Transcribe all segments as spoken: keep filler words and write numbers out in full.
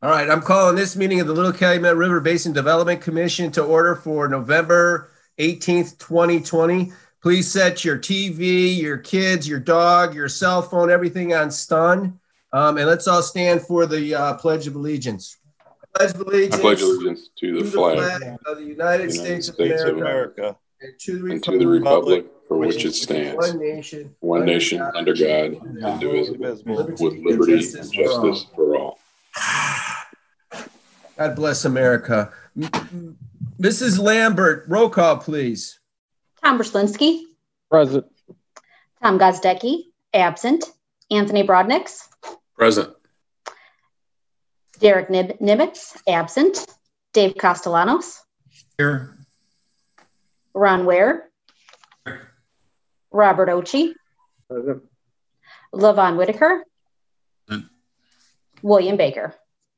All right, I'm calling this meeting of the Little Calumet River Basin Development Commission to order for November eighteenth, twenty twenty. Please set your T V, your kids, your dog, your cell phone, everything on stun. Um, and let's all stand for the uh, Pledge of Allegiance. I pledge allegiance, I pledge allegiance to the, to the flag, flag of the United, United States, States of America, America and to the and republic, to the republic for which it stands, one nation, one under nation God, under God, indivisible, liberty, with liberty and justice justice for all. God bless America. Missus Lambert, roll call, please. Tom Berslinski. Present. Tom Gozdecki, absent. Anthony Brodnix. Present. Derek Nib- Nimitz, absent. Dave Castellanos. Here. Ron Ware. Robert Ochi. Present. Levon Whitaker. Present. William Baker.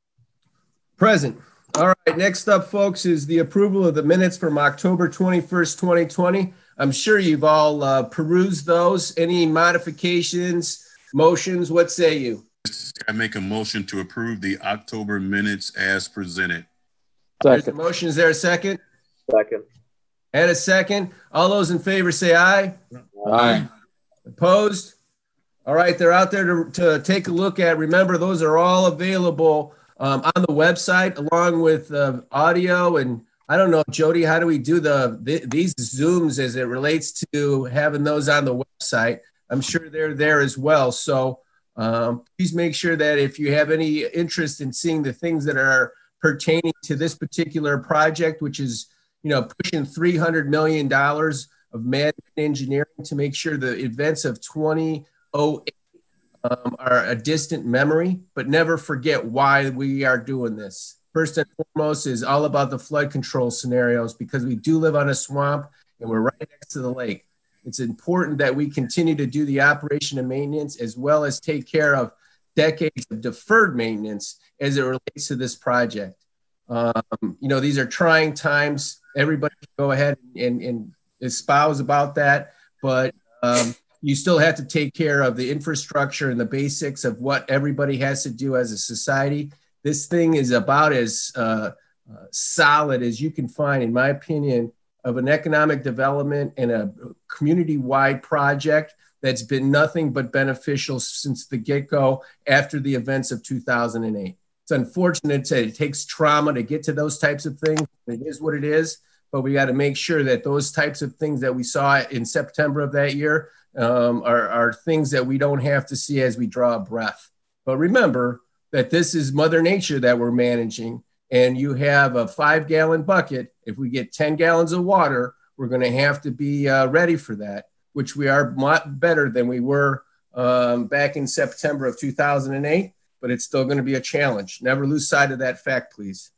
Present. All right, next up, folks, is the approval of the minutes from October twenty-first, twenty twenty. I'm sure you've all uh, perused those. Any modifications, motions, what say you? I make a motion to approve the October minutes as presented. There's a motion. Is there a second? Second. And a second. All those in favor say aye. Aye. Opposed? All right, they're out there to, to take a look at. Remember, those are all available um, on the website along with uh, audio. And I don't know, Jody, how do we do the, the these Zooms as it relates to having those on the website? I'm sure they're there as well. So um, please make sure that if you have any interest in seeing the things that are pertaining to this particular project, which is, you know, pushing three hundred million dollars of management engineering to make sure the events of twenty oh eight um, are a distant memory, but never forget why we are doing this. First and foremost is all about the flood control scenarios, because we do live on a swamp and we're right next to the lake. It's important that we continue to do the operation and maintenance, as well as take care of decades of deferred maintenance as it relates to this project. Um, you know, these are trying times. Everybody can go ahead and, and espouse about that, but um, you still have to take care of the infrastructure and the basics of what everybody has to do as a society. This thing is about as uh, uh, solid as you can find, in my opinion, of an economic development and a community-wide project that's been nothing but beneficial since the get-go after the events of two thousand eight. It's unfortunate that it takes trauma to get to those types of things. It is what it is, but we got to make sure that those types of things that we saw in September of that year um, are, are things that we don't have to see as we draw a breath. But remember that this is Mother Nature that we're managing, and you have a five gallon bucket. If we get ten gallons of water, we're going to have to be uh, ready for that, which we are much better than we were um, back in September of two thousand eight, but it's still going to be a challenge. Never lose sight of that fact, please.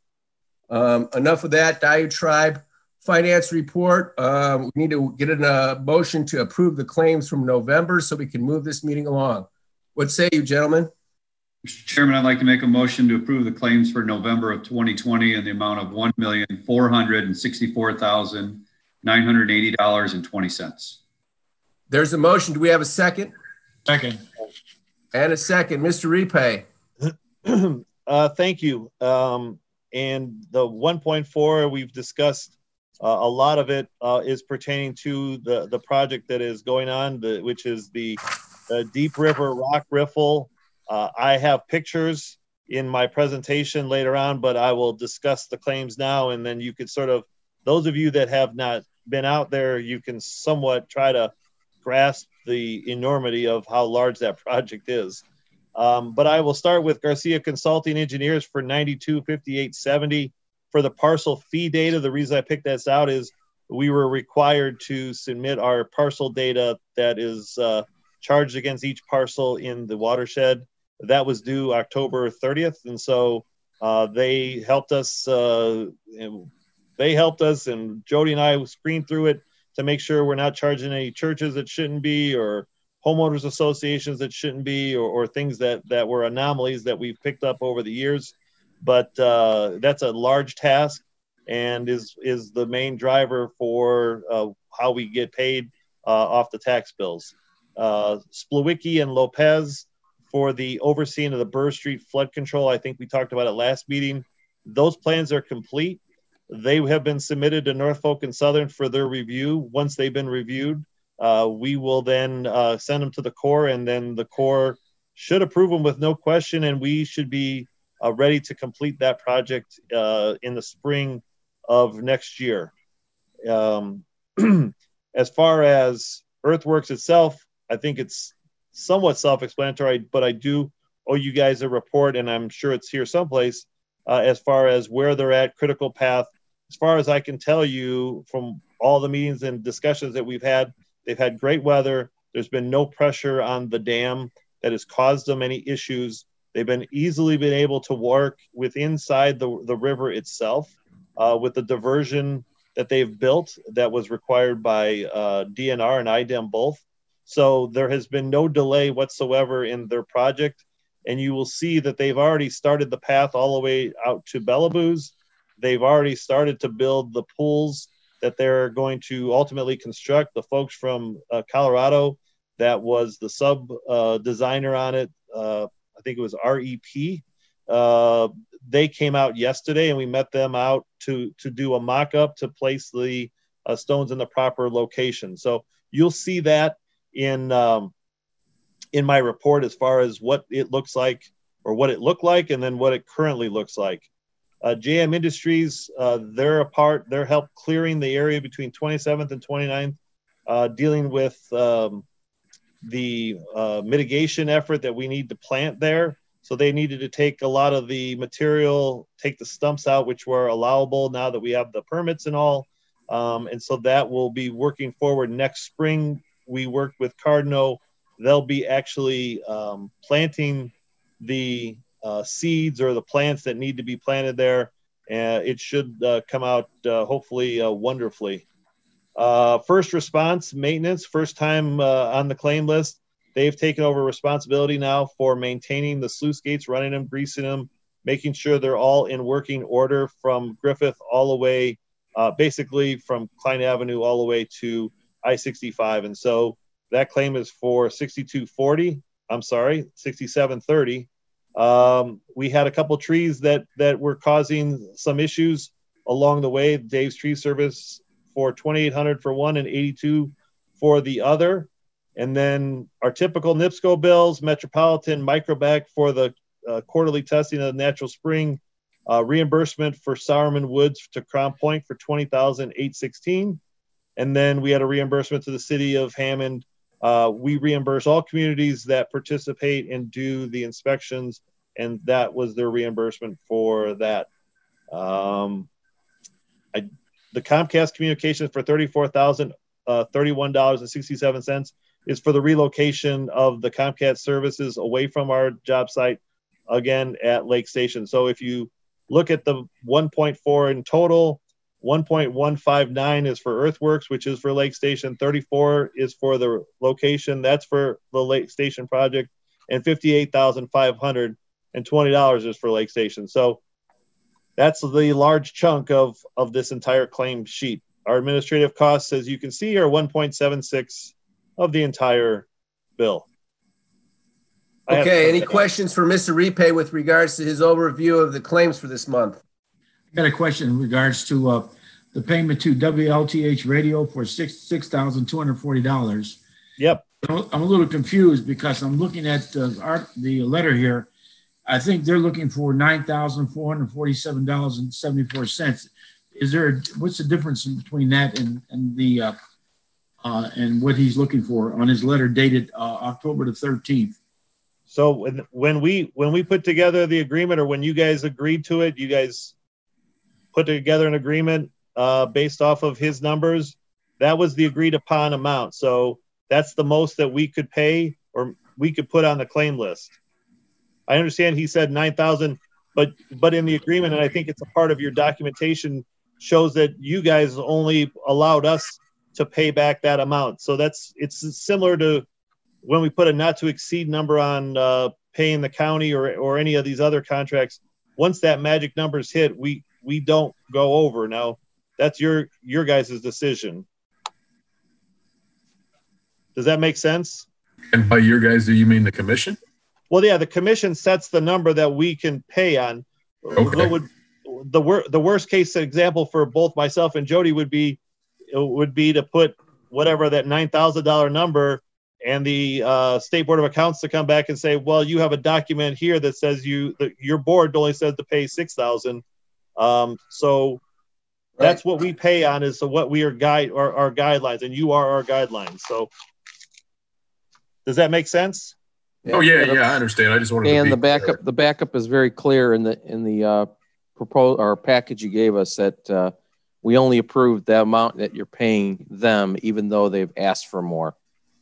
Um, enough of that diatribe. Finance report. Uh, we need to get in a motion to approve the claims from November so we can move this meeting along. What say you, gentlemen? Mister Chairman, I'd like to make a motion to approve the claims for November of twenty twenty in the amount of one million four hundred sixty-four thousand nine hundred eighty dollars and twenty cents. There's a motion. Do we have a second? Second. And a second. Mister Repay. uh, thank you. Um, and the one point four we've discussed, uh, a lot of it uh, is pertaining to the, the project that is going on, the, which is the uh, Deep River Rock Riffle. Uh, I have pictures in my presentation later on, but I will discuss the claims now, and then you could sort of, those of you that have not been out there, you can somewhat try to grasp the enormity of how large that project is. Um, but I will start with Garcia Consulting Engineers for ninety-two fifty-eight seventy. For the parcel fee data, the reason I picked this out is we were required to submit our parcel data that is uh, charged against each parcel in the watershed. That was due October thirtieth, and so uh, they helped us. Uh, they helped us, and Jody and I screened through it to make sure we're not charging any churches that shouldn't be, or homeowners associations that shouldn't be, or, or things that that were anomalies that we've picked up over the years. But uh, that's a large task, and is is the main driver for uh, how we get paid uh, off the tax bills. Uh, Splawicki and Lopez for the overseeing of the Burr Street flood control. I think we talked about it last meeting. Those plans are complete. They have been submitted to Norfolk and Southern for their review. Once they've been reviewed, uh, we will then uh, send them to the Corps, and then the Corps should approve them with no question, and we should be uh, ready to complete that project uh, in the spring of next year. Um, as far as Earthworks itself, I think it's somewhat self-explanatory, but I do owe you guys a report, and I'm sure it's here someplace, uh, as far as where they're at, critical path. As far as I can tell you from all the meetings and discussions that we've had, they've had great weather. There's been no pressure on the dam that has caused them any issues. They've been easily been able to work with inside the, the river itself uh, with the diversion that they've built that was required by uh, D N R and I D E M both. So there has been no delay whatsoever in their project. And you will see that they've already started the path all the way out to Bellaboos. They've already started to build the pools that they're going to ultimately construct. The folks from uh, Colorado, that was the sub uh, designer on it, uh, I think it was R E P. Uh, they came out yesterday, and we met them out to, to do a mock-up to place the uh, stones in the proper location. So you'll see that in um, in my report as far as what it looks like, or what it looked like, and then what it currently looks like. Uh, J M Industries, uh, they're a part, they're help clearing the area between twenty-seventh and twenty-ninth, uh, dealing with um, the uh, mitigation effort that we need to plant there. So they needed to take a lot of the material, take the stumps out, which were allowable now that we have the permits and all. Um, and so that will be working forward next spring. We worked with Cardno. They'll be actually um, planting the uh, seeds or the plants that need to be planted there. And it should uh, come out uh, hopefully uh, wonderfully. Uh, first response maintenance, first time uh, on the claim list. They've taken over responsibility now for maintaining the sluice gates, running them, greasing them, making sure they're all in working order from Griffith all the way, uh, basically from Klein Avenue all the way to I sixty-five. And so that claim is for sixty-two forty. I'm sorry, sixty-seven thirty. Um, we had a couple trees that that were causing some issues along the way. Dave's Tree Service for twenty-eight hundred for one and eighty-two for the other. And then our typical NIPSCO bills, Metropolitan, Microbac for the uh, quarterly testing of the natural spring, uh, reimbursement for Sowerman Woods to Crown Point for twenty thousand eight hundred sixteen. And then we had a reimbursement to the city of Hammond. Uh, we reimburse all communities that participate and do the inspections, and that was their reimbursement for that. Um, I, the Comcast communications for thirty-four thousand thirty-one dollars and sixty-seven cents is for the relocation of the Comcast services away from our job site, again, at Lake Station. So if you look at the one point four in total, one point one five nine is for Earthworks, which is for Lake Station. thirty-four is for the location. That's for the Lake Station project. And fifty-eight thousand five hundred twenty dollars is for Lake Station. So that's the large chunk of, of this entire claim sheet. Our administrative costs, as you can see, are one point seven six of the entire bill. Okay, any questions for Mister Repay with regards to his overview of the claims for this month? I got a question in regards to uh, the payment to W L T H Radio for six six thousand two hundred forty dollars. Yep. I'm a little confused because I'm looking at uh, our, the letter here. I think they're looking for nine thousand four hundred forty-seven dollars and seventy-four cents. Is there, what's the difference between that and, and the uh, uh, and what he's looking for on his letter dated uh, October the thirteenth? So when, when we when we put together the agreement, or when you guys agreed to it, you guys put together an agreement uh, based off of his numbers. That was the agreed upon amount. So that's the most that we could pay, or we could put on the claim list. I understand he said nine thousand, but but in the agreement, and I think it's a part of your documentation, shows that you guys only allowed us to pay back that amount. So that's, it's similar to when we put a not to exceed number on uh, paying the county or or any of these other contracts. Once that magic number's hit, we we don't go over. Now that's your your guys' decision. Does that make sense? And by your guys, do you mean the commission? Well, yeah, the commission sets the number that we can pay on. Okay. What would the wor- the worst case example for both myself and Jody would be would be to put whatever that nine thousand dollar number, and the uh, State Board of Accounts to come back and say, well, you have a document here that says you that your board only says to pay six thousand. Um, so that's what we pay on is what we are guide or our guidelines, and you are our guidelines. So does that make sense? Oh yeah, yeah, I understand. I just wanted And to be the backup, clear. the backup is very clear in the in the uh, propose or package you gave us that uh, we only approved the amount that you're paying them, even though they've asked for more.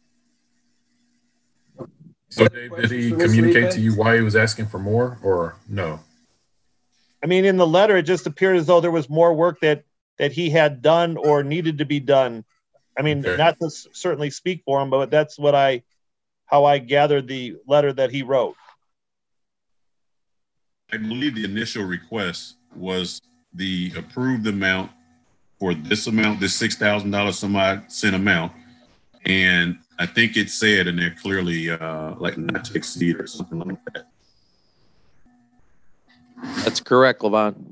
So Dave, did he communicate to you why he was asking for more, or no? I mean, in the letter, it just appeared as though there was more work that that he had done or needed to be done. I mean, Okay. not to s- certainly speak for him, but that's what I, how I gathered the letter that he wrote. I believe the initial request was the approved amount for this amount, this six thousand dollars some odd cent amount. And I think it said in there clearly, uh, like not to exceed or something like that. That's correct, Levon.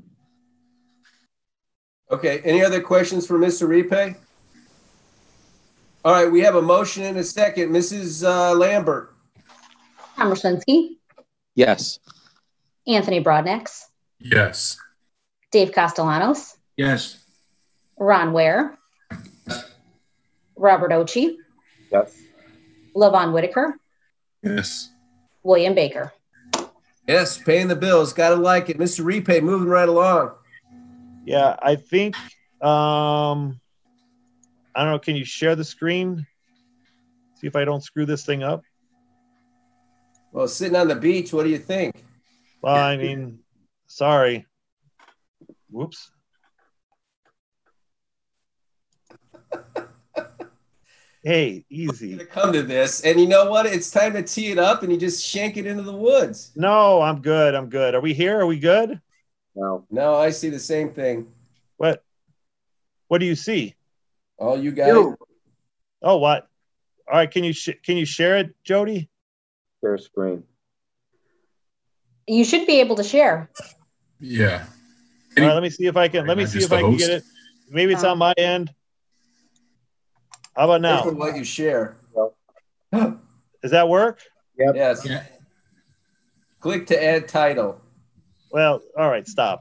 Okay, any other questions for Mister Repay? All right, we have a motion and a second. Missus Uh, Lambert. Tom Roslinski, Yes. Anthony Broadnax, Yes. Dave Castellanos, Yes. Ron Ware, Robert Ochi, Yes. Levon Whitaker, Yes. William Baker. Yes, paying the bills. Gotta like it. Mister Repay, moving right along. Yeah, I think, um, I don't know, can you share the screen? See if I don't screw this thing up. Well, sitting on the beach, what do you think? Well, I mean, sorry. Whoops. Hey, easy. To come to this, and you know what? It's time to tee it up, and you just shank it into the woods. No, I'm good. I'm good. Are we here? Are we good? No. No, I see the same thing. What? What do you see? All you guys. You. Oh, what? All right. Can you sh- can you share it, Jody? Share screen. You should be able to share. Yeah. All right. Let me see if I can. Let me Am I see just if I the can get it. host? Maybe it's on my end. How about Careful now? what you share. Does that work? Yep. Yes. Yeah. Click to add title. Well, all right. Stop.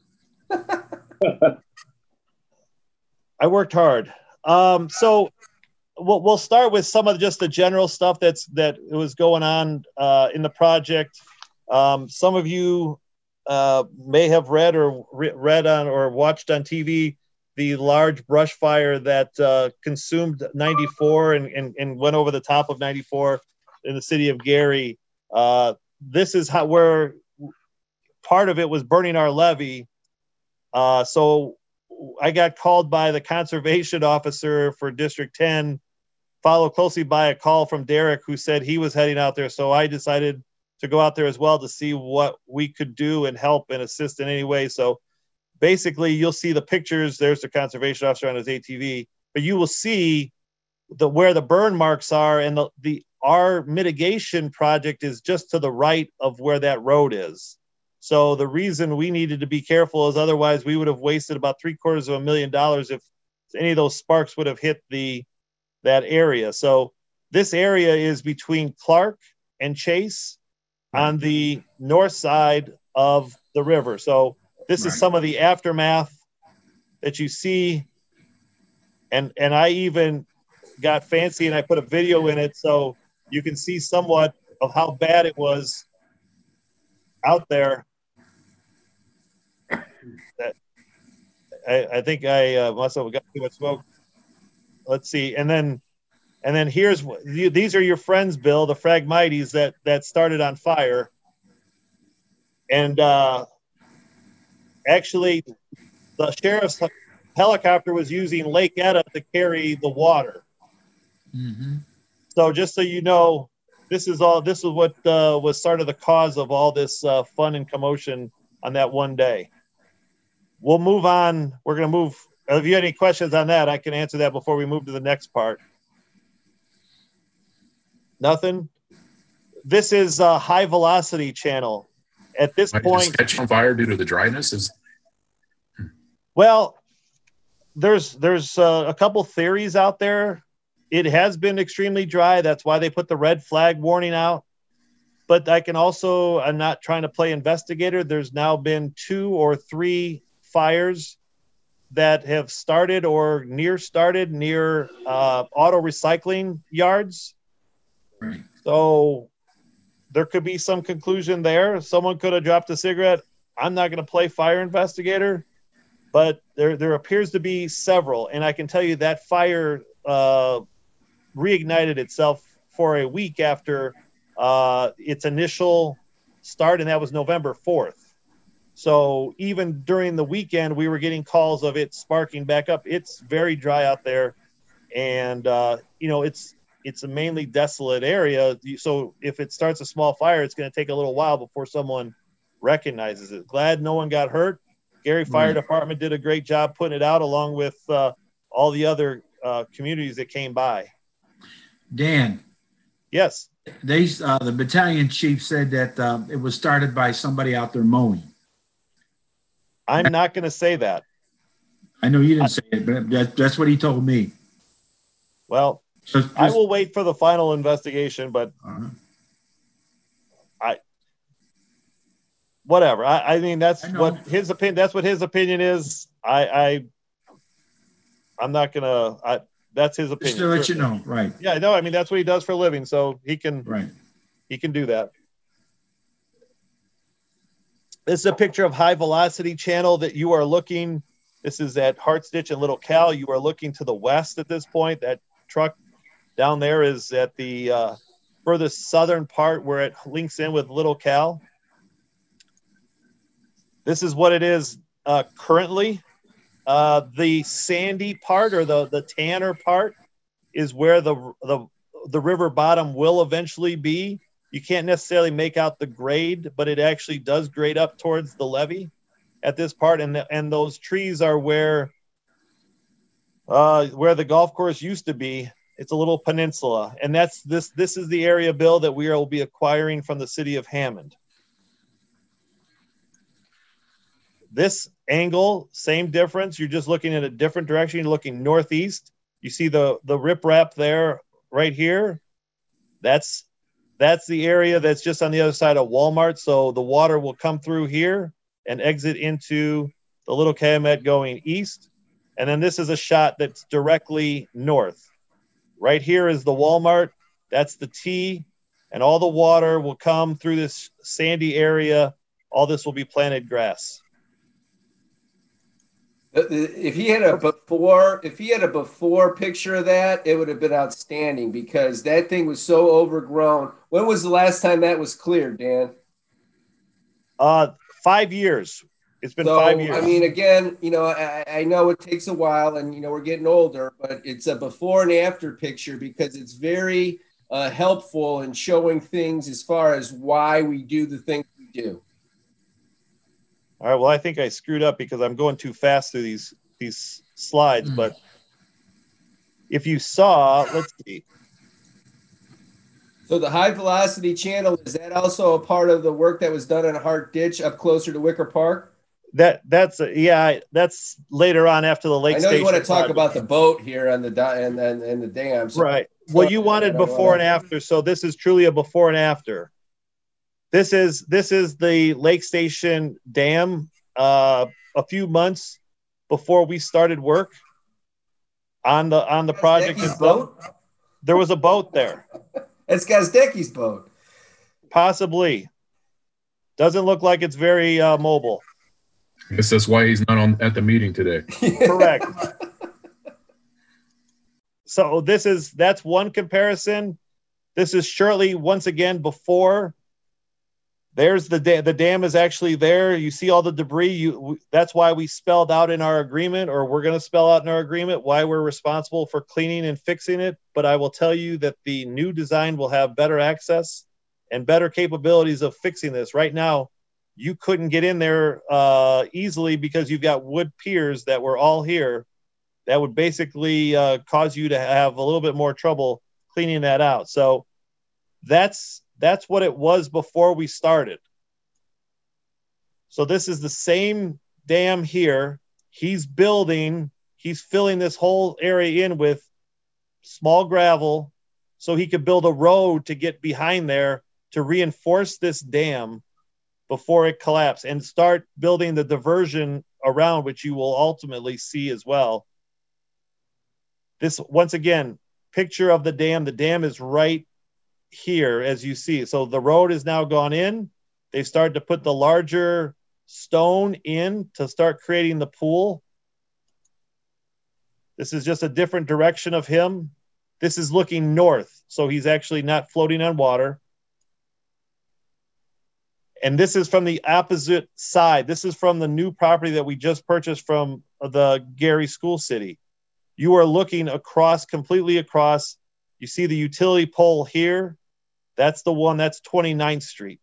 I worked hard. Um, so we'll, we'll start with some of just the general stuff that's that was going on uh, in the project. Um, some of you uh, may have read or re- read on or watched on T V the large brush fire that uh, consumed ninety-four and, and, and went over the top of ninety-four in the city of Gary. Uh, this is how where part of it was burning our levee. Uh, so I got called by the conservation officer for District ten, followed closely by a call from Derek, who said he was heading out there. So I decided to go out there as well to see what we could do and help and assist in any way. So basically, you'll see the pictures. There's the conservation officer on his A T V, but you will see the where the burn marks are, and the, the our mitigation project is just to the right of where that road is. So the reason we needed to be careful is otherwise we would have wasted about three quarters of a million dollars if any of those sparks would have hit the that area. So this area is between Clark and Chase on the north side of the river. So this is some of the aftermath that you see. And, and I even got fancy and I put a video in it so you can see somewhat of how bad it was out there. That I, I think I uh, must have got too much smoke. Let's see. And then, and then here's, these are your friends, Bill, the Phragmites that, that started on fire. And uh, actually the sheriff's helicopter was using Lake Etta to carry the water. Mm-hmm. So just so you know, this is all, this is what uh, was sort of the cause of all this uh, fun and commotion on that one day. We'll move on. We're going to move. If you have any questions on that, I can answer that before we move to the next part. Nothing? this is a high velocity channel. At this Might point, just catch on fire due to the dryness. Is well, there's there's uh, a couple theories out there. It has been extremely dry. That's why they put the red flag warning out. But I can also, I'm not trying to play investigator. There's now been two or three fires that have started or near started near uh, auto recycling yards. Right. So there could be some conclusion there. Someone could have dropped a cigarette. I'm not going to play fire investigator, but there, there appears to be several. And I can tell you that fire uh, reignited itself for a week after uh, its initial start, and that was November fourth. So even during the weekend, we were getting calls of it sparking back up. It's very dry out there. And, uh, you know, it's it's a mainly desolate area. So if it starts a small fire, it's going to take a little while before someone recognizes it. Glad no one got hurt. Gary Fire Right. Department did a great job putting it out, along with uh, all the other uh, communities that came by. Dan, Yes. they uh, the battalion chief said that uh, it was started by somebody out there mowing. I'm not going to say that. I know you didn't say it, but that, that's what he told me. Well, So I just- will wait for the final investigation, but uh-huh. whatever. I, I mean, that's I know. what his opinion. That's what his opinion is. I, I I'm not gonna. I, that's his Just opinion. to let you know, right, Yeah, no. I mean, that's what he does for a living, so he can right. he can do that. This is a picture of high velocity channel that you are looking. This is at Hartstitch and Little Cal. You are looking to the west at this point. That truck down there is at the uh, furthest southern part where it links in with Little Cal. This is what it is uh, currently. Uh, the sandy part, or the, the tanner part, is where the, the the river bottom will eventually be. You can't necessarily make out the grade, but it actually does grade up towards the levee at this part. And, the, and those trees are where, uh, where the golf course used to be. It's a little peninsula. And that's this, this is the area, Bill, that we will be acquiring from the city of Hammond. This angle, same difference. You're just looking in a different direction. You're looking northeast. You see the, the riprap there right here. That's That's the area that's just on the other side of Walmart. So the water will come through here and exit into the Little Calumet going east. And then this is a shot that's directly north. Right here is the Walmart. That's the T. And all the water will come through this sandy area. All this will be planted grass. If he had a before, if he had a before picture of that, it would have been outstanding, because that thing was so overgrown. When was the last time that was cleared, Dan? Uh, five years. It's been So, five years. I mean, again, you know, I, I know it takes a while, and you know we're getting older, but it's a before and after picture, because it's very uh, helpful in showing things as far as why we do the things we do. All right. Well, I think I screwed up because I'm going too fast through these these slides. Mm. But if you saw, let's see. So the high velocity channel, is that also a part of the work that was done in Hart Ditch up closer to Wicker Park? That that's yeah. That's later on after the lake I know station. you want to talk project. about the boat here on the di- and and, and the dam. So Right. Well, you wanted I don't before wanna- and after, so this is truly a before and after. This is this is the Lake Station Dam. Uh, a few months before we started work on the on the project Gazdecki's itself, boat? there was a boat there, It's Gazdecki's boat. possibly. Doesn't look like it's very uh, mobile. I guess that's why he's not on at the meeting today. Correct. So this is that's one comparison. This is shortly once again before. There's the dam. The dam is actually there. You see all the debris. You that's why we spelled out in our agreement, or we're going to spell out in our agreement, why we're responsible for cleaning and fixing it. But I will tell you that the new design will have better access and better capabilities of fixing this. Right now, you couldn't get in there uh, easily because you've got wood piers that were all here. That would basically uh, cause you to have a little bit more trouble cleaning that out. So that's that's what it was before we started. So this is the same dam here. He's building, he's filling this whole area in with small gravel so he could build a road to get behind there to reinforce this dam before it collapsed and start building the diversion around, which you will ultimately see as well. This, once again, picture of the dam. The dam is right here, as you see. So the road is now gone in. They've started to put the larger stone in to start creating the pool. This is just a different direction of him. This is looking north, so he's actually not floating on water. And this is from the opposite side. This is from the new property that we just purchased from the Gary School City. You are looking across, completely across. You see the utility pole here. That's the one, that's twenty-ninth Street.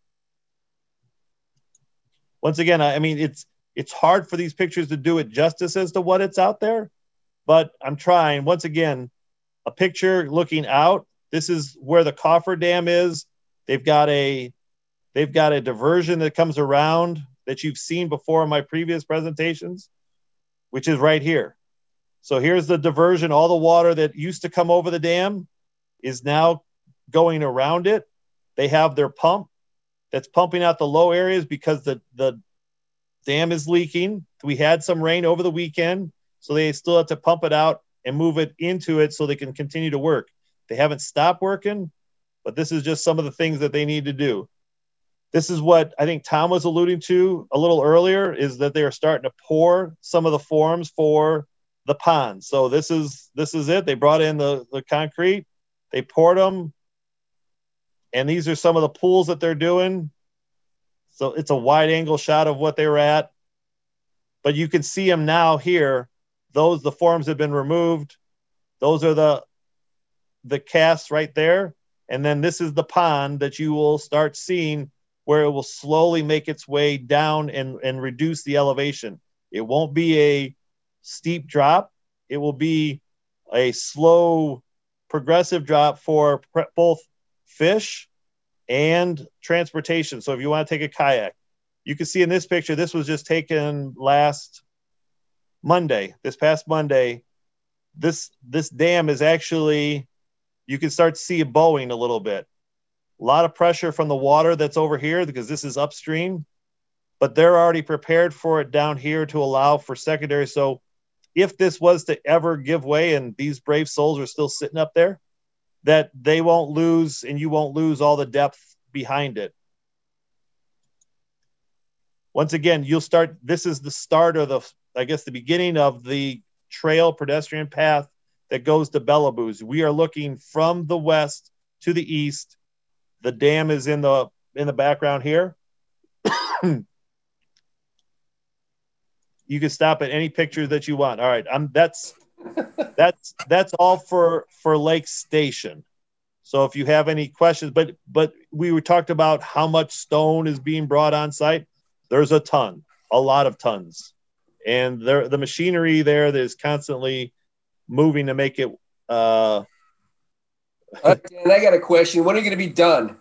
Once again, I mean, it's it's hard for these pictures to do it justice as to what it's out there, but I'm trying. Once again, a picture looking out. This is where the Coffer Dam is. They've got a they've got a diversion that comes around that you've seen before in my previous presentations, which is right here. So here's the diversion. All the water that used to come over the dam is now going around it. They have their pump that's pumping out the low areas because the, the dam is leaking. We had some rain over the weekend, so they still have to pump it out and move it into it so they can continue to work. They haven't stopped working, but this is just some of the things that they need to do. This is what I think Tom was alluding to a little earlier, is that they are starting to pour some of the forms for the pond. So this is this is it. They brought in the, the concrete, they poured them, and these are some of the pools that they're doing. So it's a wide angle shot of what they were at, but you can see them now here. Those, the forms have been removed. Those are the the casts right there. And then this is the pond that you will start seeing, where it will slowly make its way down and, and reduce the elevation. It won't be a steep drop. It will be a slow, progressive drop for pre- both fish and transportation. So if you want to take a kayak, you can see in this picture, this was just taken last Monday, this past Monday. This, this dam is actually, you can start to see it bowing a little bit. A lot of pressure from the water that's over here because this is upstream, but they're already prepared for it down here to allow for secondary. So if this was to ever give way and these brave souls are still sitting up there, that they won't lose and you won't lose all the depth behind it. Once again, you'll start, this is the start of the, I guess, the beginning of the trail pedestrian path that goes to Bellaboo's. We are looking from the west to the east. The dam is in the in the background here. You can stop at any picture that you want. All right, I'm that's that's that's all for for Lake Station. So if you have any questions, but but we were talked about how much stone is being brought on site. There's a ton, a lot of tons, and there the machinery there that is constantly moving to make it. Uh, uh, Dan, I got a question. When are you going to be done?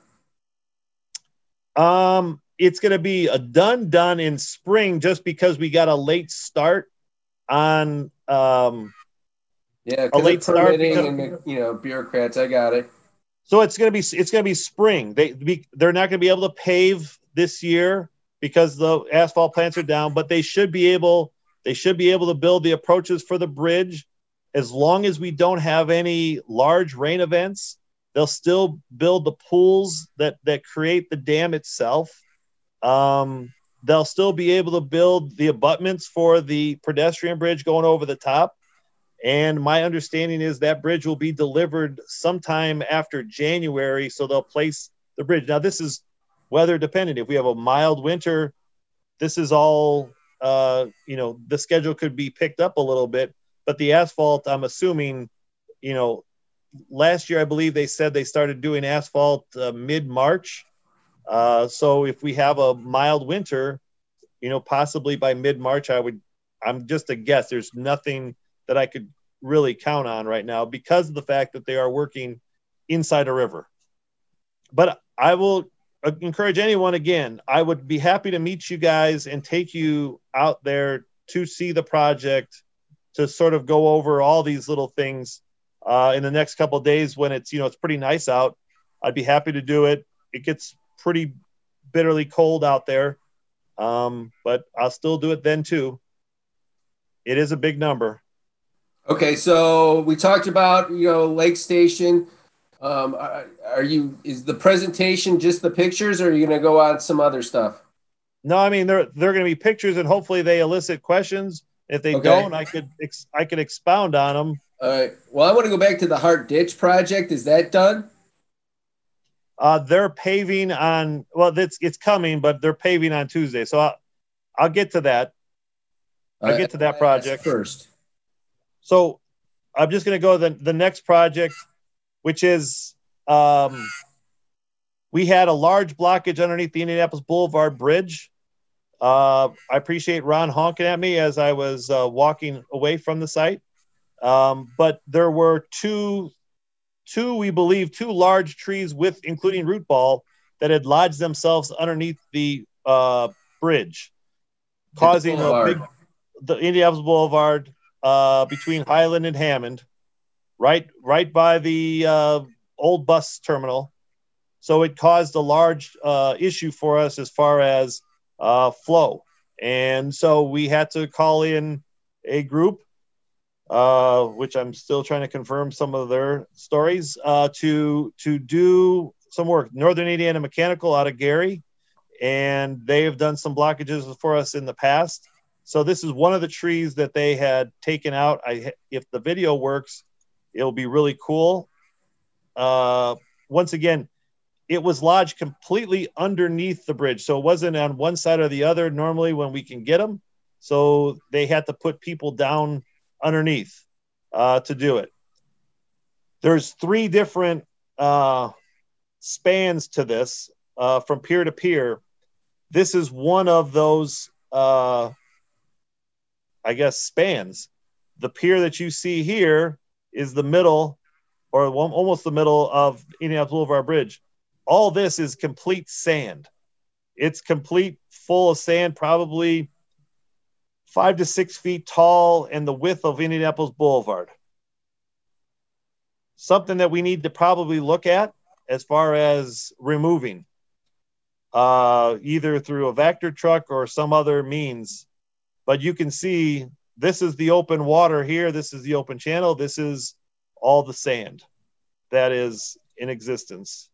Um, it's going to be a done done in spring, just because we got a late start on. Um, yeah, a late start because, and the, you know, bureaucrats. I got it. So it's going to be it's going to be spring. They be, they're not going to be able to pave this year because the asphalt plants are down, but they should be able they should be able to build the approaches for the bridge. As long as we don't have any large rain events, they'll still build the pools that, that create the dam itself. Um, they'll still be able to build the abutments for the pedestrian bridge going over the top. And my understanding is that bridge will be delivered sometime after January, so they'll place the bridge. Now, this is weather dependent. If we have a mild winter, this is all, uh, you know, the schedule could be picked up a little bit. But the asphalt, I'm assuming, you know, last year, I believe they said they started doing asphalt uh, mid-March. Uh, so if we have a mild winter, you know, possibly by mid-March, I would, I'm just a guess. There's nothing that I could really count on right now because of the fact that they are working inside a river. But I will encourage anyone again. I would be happy to meet you guys and take you out there to see the project, to sort of go over all these little things uh, in the next couple of days when it's, you know, it's pretty nice out. I'd be happy to do it. It gets pretty bitterly cold out there, um, but I'll still do it then too. It is a big number. Okay, so we talked about, you know, Lake Station. Um, are, are you, is the presentation just the pictures, or are you going to go on some other stuff? No, I mean, they're, they're going to be pictures, and hopefully they elicit questions. If they Okay. don't, I could, ex- I could expound on them. All right. Well, I want to go back to the Hart Ditch project. Is that done? Uh, they're paving on, well, it's, it's coming, but they're paving on Tuesday. So I'll, I'll get to that. I'll get to that project first. So I'm just going to go to the, the next project, which is um, we had a large blockage underneath the Indianapolis Boulevard Bridge. Uh, I appreciate Ron honking at me as I was uh, walking away from the site. Um, but there were two, two, we believe, two large trees with, including root ball, that had lodged themselves underneath the uh, bridge, causing a big, the Indianapolis Boulevard uh, between Highland and Hammond, right, right by the uh, old bus terminal. So it caused a large uh, issue for us as far as uh, flow. And so we had to call in a group, uh, which I'm still trying to confirm some of their stories, uh, to, to do some work. Northern Indiana Mechanical out of Gary, and they have done some blockages for us in the past. So this is one of the trees that they had taken out. I, if the video works, it'll be really cool. Uh, once again, it was lodged completely underneath the bridge. So it wasn't on one side or the other normally when we can get them. So they had to put people down underneath uh, to do it. There's three different uh, spans to this uh, from pier to pier. This is one of those, uh, I guess, spans. The pier that you see here is the middle, or almost the middle of Indianapolis Boulevard Bridge. All this is complete sand. It's complete full of sand, probably five to six feet tall and the width of Indianapolis Boulevard. Something that we need to probably look at as far as removing, uh, either through a vector truck or some other means. But you can see this is the open water here. This is the open channel. This is all the sand that is in existence.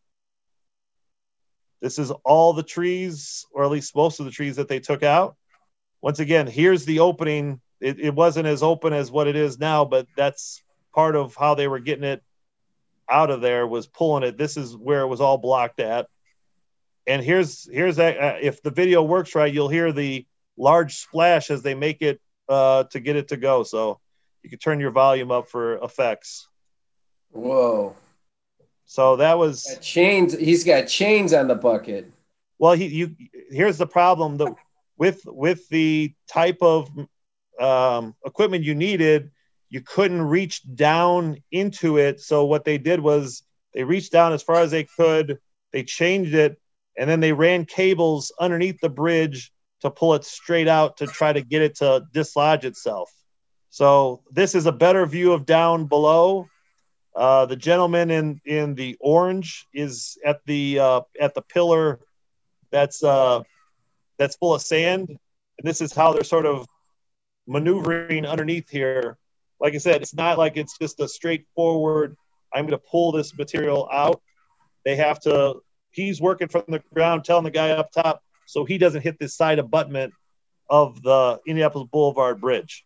This is all the trees, or at least most of the trees that they took out. Once again, here's the opening. It, it wasn't as open as what it is now, but that's part of how they were getting it out of there, was pulling it. This is where it was all blocked at. And here's, here's that. Uh, if the video works right, you'll hear the large splash as they make it uh, to get it to go. So you can turn your volume up for effects. Whoa. So that was got chains. He's got chains on the bucket. Well, he, you, here's the problem that with, with the type of um, equipment you needed, you couldn't reach down into it. So what they did was they reached down as far as they could. They changed it, and then they ran cables underneath the bridge to pull it straight out to try to get it to dislodge itself. So this is a better view of down below. Uh, the gentleman in, in the orange is at the uh, at the pillar that's uh, that's full of sand, and this is how they're sort of maneuvering underneath here. Like I said, it's not like it's just a straightforward, I'm going to pull this material out. They have to, he's working from the ground, telling the guy up top so he doesn't hit this side abutment of the Indianapolis Boulevard Bridge.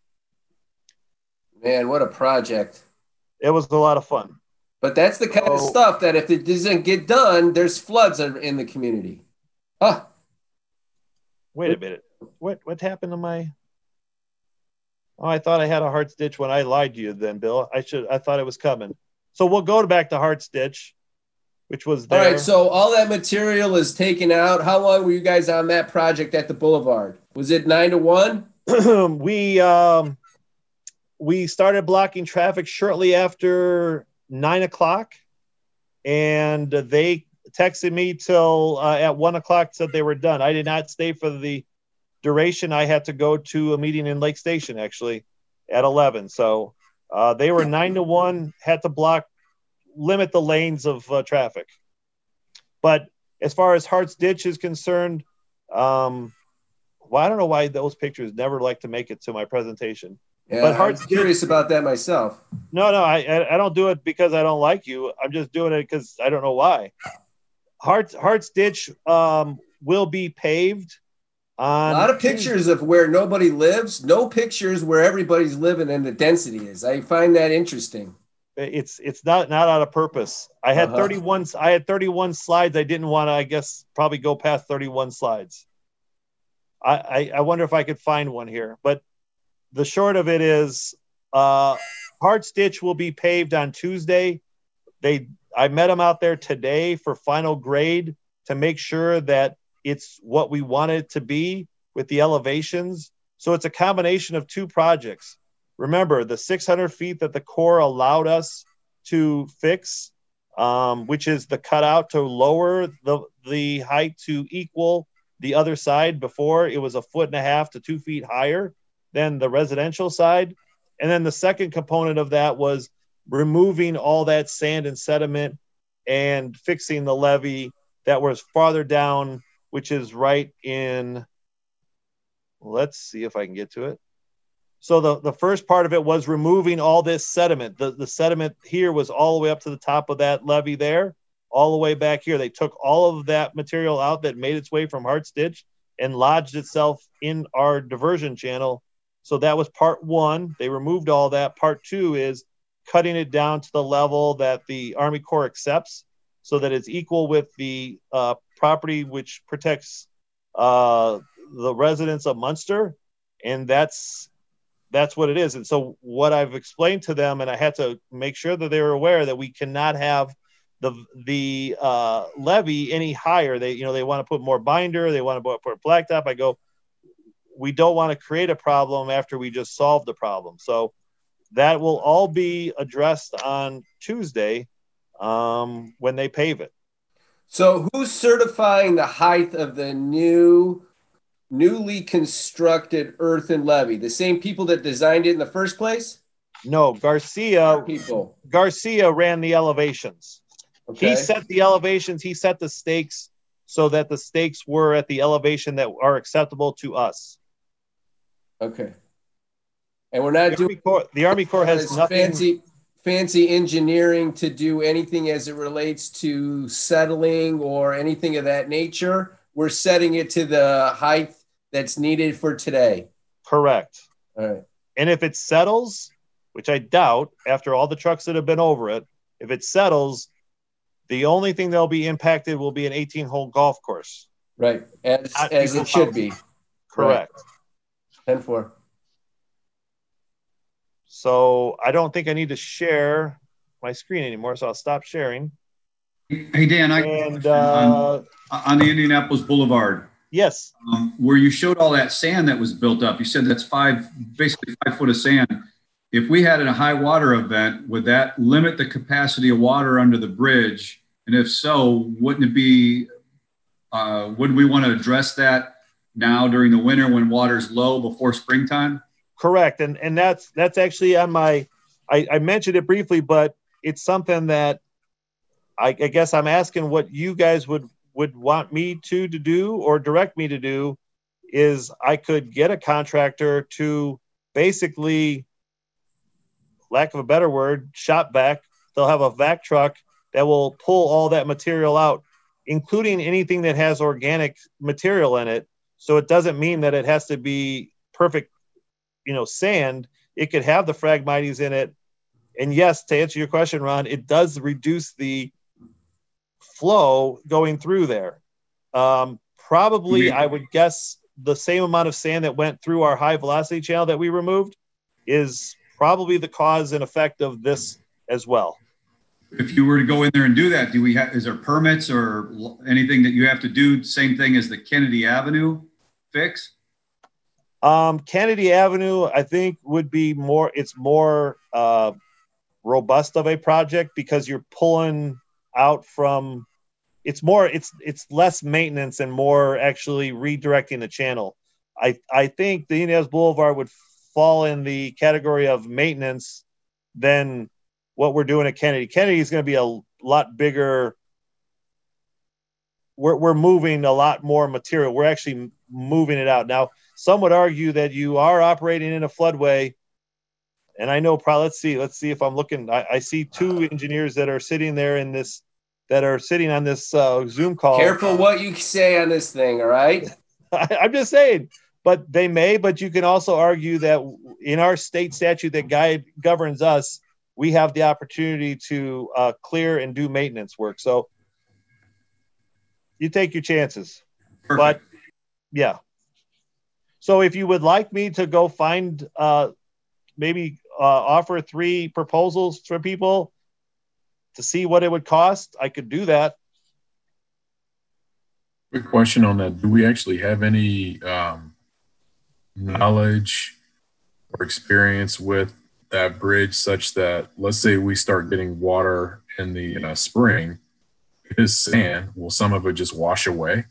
Man, what a project. It was a lot of fun. But that's the kind oh. of stuff that if it doesn't get done, there's floods in the community. Huh. Wait a minute. What what happened to my... Oh, I thought I had a Hart's Ditch when I lied to you then, Bill. I should. I thought it was coming. So we'll go back to Hart's Ditch, which was there. All right, so all that material is taken out. How long were you guys on that project at the Boulevard? Was it nine to one? we... um. We started blocking traffic shortly after nine o'clock, and they texted me till uh, at one o'clock, said they were done. I did not stay for the duration. I had to go to a meeting in Lake Station actually at eleven. So uh, they were nine to one, had to block, limit the lanes of uh, traffic. But as far as Hart's Ditch is concerned, um, well, I don't know why those pictures never like to make it to my presentation. Yeah, but I'm Hart's curious Ditch, about that myself. No, no, I I don't do it because I don't like you. I'm just doing it because I don't know why. Hart's Hart's Ditch um, will be paved. On a lot of pictures of where nobody lives, no pictures where everybody's living and the density is. I find that interesting. It's it's not not out of purpose. I had uh-huh. thirty-one. I had thirty-one slides. I didn't want to, I guess, probably go past thirty-one slides. I, I I wonder if I could find one here. But the short of it is, uh, Hart's Ditch will be paved on Tuesday. They I met them out there today for final grade to make sure that it's what we want it to be with the elevations. So it's a combination of two projects. Remember, the six hundred feet that the Corps allowed us to fix, um, which is the cutout to lower the, the height to equal the other side. Before, it was a foot and a half to two feet higher than the residential side. And then the second component of that was removing all that sand and sediment and fixing the levee that was farther down, which is right in, let's see if I can get to it. So the, the first part of it was removing all this sediment. The, the sediment here was all the way up to the top of that levee there, all the way back here. They took all of that material out that made its way from Hart's Ditch and lodged itself in our diversion channel. So that was part one. They removed all that. Part two is cutting it down to the level that the Army Corps accepts so that it's equal with the uh, property which protects uh, the residents of Munster. And that's That's what it is. And so what I've explained to them, and I had to make sure that they were aware that we cannot have the the uh, levee any higher. They, you know, they want to put more binder. They want to put blacktop. I go, we don't want to create a problem after we just solved the problem. So that will all be addressed on Tuesday um, when they pave it. So who's certifying the height of the new newly constructed earthen levee? The same people that designed it in the first place? No, Garcia people. Garcia ran the elevations. Okay. He set the elevations, he set the stakes so that the stakes were at the elevation that are acceptable to us. Okay. And we're not the doing Army Corps, the Army Corps has nothing fancy fancy engineering to do anything as it relates to settling or anything of that nature. We're setting it to the height that's needed for today. Correct. All right. And if it settles, which I doubt after all the trucks that have been over it, if it settles, the only thing that'll be impacted will be an eighteen hole golf course. Right. As, as it should be. Correct. ten four. So I don't think I need to share my screen anymore, so I'll stop sharing. Hey, Dan, I and, uh, on, on the Indianapolis Boulevard. Yes. Um, where you showed all that sand that was built up, you said that's five, basically five foot of sand. If we had a high water event, would that limit the capacity of water under the bridge? And if so, wouldn't it be, uh, wouldn't we want to address that now during the winter when water's low before springtime? Correct. And and that's that's actually on my, I, I mentioned it briefly, but it's something that I, I guess I'm asking what you guys would, would want me to, to do or direct me to do is I could get a contractor to basically, lack of a better word, shop vac. They'll have a vac truck that will pull all that material out, including anything that has organic material in it. So it doesn't mean that it has to be perfect, you know, sand. It could have the Phragmites in it. And yes, to answer your question, Ron, it does reduce the flow going through there. Um, probably, I would guess the same amount of sand that went through our high velocity channel that we removed is probably the cause and effect of this as well. If you were to go in there and do that, do we have, is there permits or anything that you have to do? Same thing as the Kennedy Avenue fix? Um, Kennedy Avenue, I think would be more, it's more uh, robust of a project because you're pulling out from it's more, it's, it's less maintenance and more actually redirecting the channel. I, I think the Indianapolis Boulevard would fall in the category of maintenance than what we're doing at Kennedy. Kennedy is going to be a lot bigger. We're, we're moving a lot more material. We're actually moving it out. Now, some would argue that you are operating in a floodway. And I know probably, let's see, let's see if I'm looking. I, I see two engineers that are sitting there in this, that are sitting on this uh, Zoom call. Careful what you say on this thing, all right? I, I'm just saying, but they may, but you can also argue that in our state statute that guide governs us, we have the opportunity to uh, clear and do maintenance work. So you take your chances. Perfect. But yeah. So if you would like me to go find, uh, maybe uh, offer three proposals for people to see what it would cost, I could do that. Quick question on that. Do we actually have any um, knowledge or experience with that bridge such that, let's say we start getting water in the uh, spring, it is sand, will some of it just wash away?